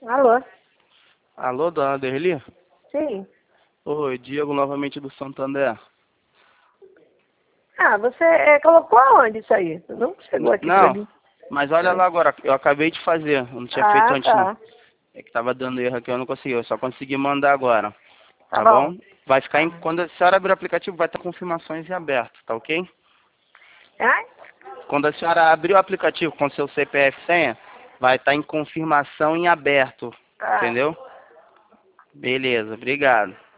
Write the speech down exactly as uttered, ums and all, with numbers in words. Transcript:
Alô? Alô, dona Derli? Sim. Oi, Diego novamente do Santander. Ah, você é, colocou aonde isso aí? Não chegou N- aqui pra não, mim. mas olha Ah, lá agora, eu acabei de fazer, eu não tinha feito ah, antes não. tá. É que tava dando erro aqui, eu não consegui, eu só consegui mandar agora, Tá tá bom. bom? Vai ficar em, Tá. quando a senhora abrir o aplicativo vai estar confirmações em aberto, tá ok? Ai? Quando a senhora abrir o aplicativo com seu C P F e senha, vai estar em confirmação em aberto, Tá. entendeu? Beleza, obrigado.